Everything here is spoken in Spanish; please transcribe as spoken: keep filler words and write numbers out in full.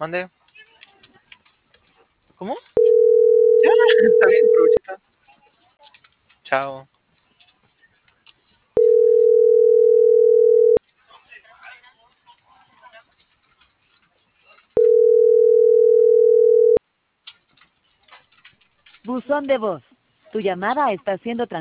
¿Mande? ¿Cómo? Ya, está bien, provechito. Chao. Buzón de voz. Tu llamada está siendo transmitida.